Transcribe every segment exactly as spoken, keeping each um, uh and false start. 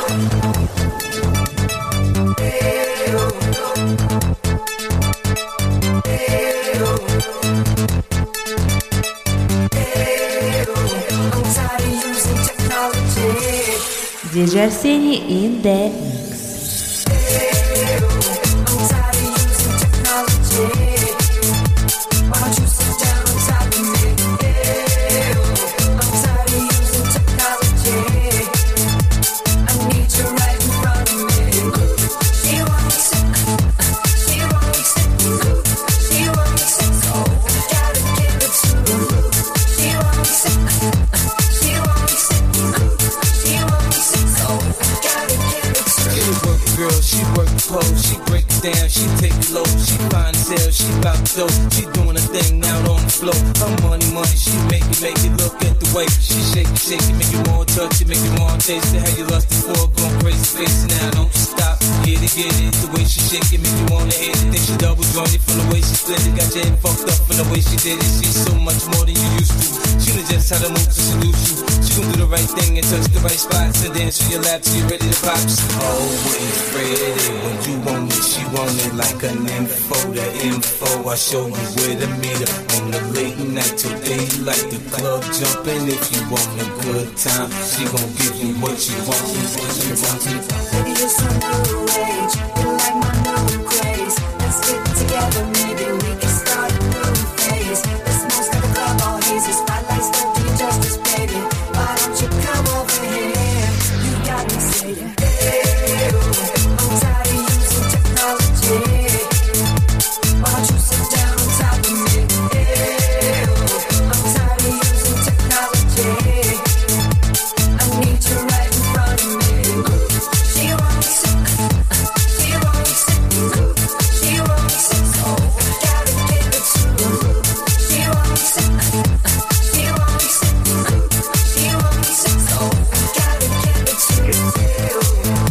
D J Arseni in the mix. Down, she take it low, she find sell, she bout to she doing a thing out on the floor. Her money, money, she make it, make it look at the way she shake it, shake it, make you want to touch it, make you want to taste it. How you lost it for, going crazy, face now, don't stop, get it, get it. The way she shake it, make you wanna hit it. Think she double jointed from the way she split it, got your head fucked up from the way she did it. She's so much more than you used to. She knows just how to move to seduce you. She gon' do the right thing and touch the right spots and dance on your lap till you're ready to pop. She's always ready when you want it, she want it like an info, the info. I show you where to meet her on the late night till daylight. The club jumping if you want a good time. She gon' give you what you want, what you want. Baby, you're so new age, you like my new craze. Let's get together, maybe we can start a new phase. The smoke's got the club all hazy, spotlights don't do you justice, baby. Why don't you come over here? You got me saying, hey, I'm tired of using technology. Why don't you sit down on top of me? Hey, I'm tired of using technology. I need you right in front of me. She wants it, she wants it, she wants it, so gotta give it to her. She wants it, she wants it, she wants it, so gotta give it to her.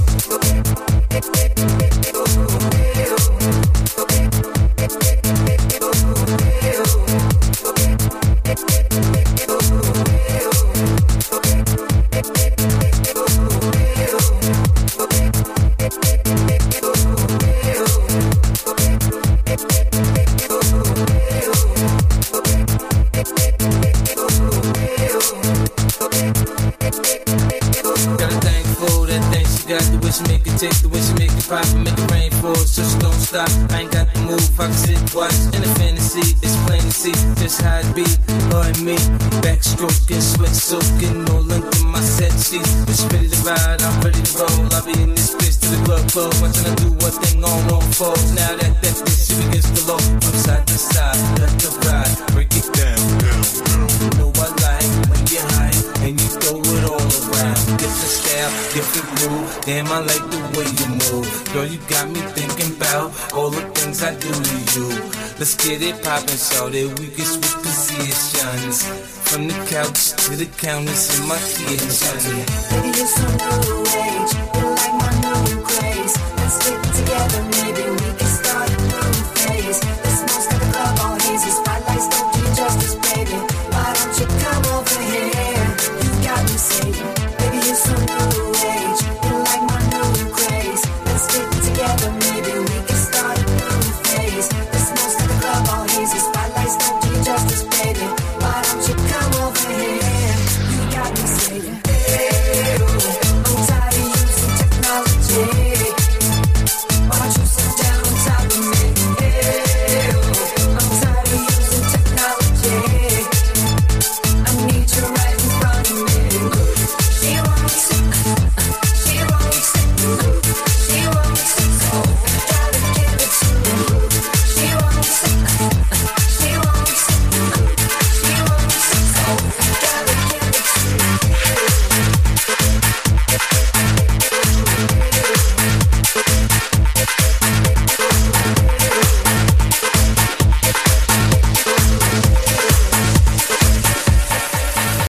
Take the way she make it pop and make it rain for us so she don't stop. I ain't got the move, I can sit and watch. In the fantasy, it's plain to see just how it be. Her and me, backstroking, sweat soaking, all under my set sheets. When she ready to ride, I'm ready to roll. I'll be in this bitch till the club close. Watching her do one thing on all fours. Now that that bitch, she begins to low. From side to side, let the ride, break it down, down, down. You know I like when you're high and you throw it all around. Different style, different move. Damn, I like the way you move. Girl, you got me thinking about all the things I do to you. Let's get it poppin', so that we can switch positions. From the couch to the counters in my kitchen. Baby, you're so new age, you like my new craze. Let's get together, maybe we can start a new phase. The smoke's got the club all hazy, spotlights don't do you justice, baby. Why don't you come over here? You got me saying, baby, you're so new age.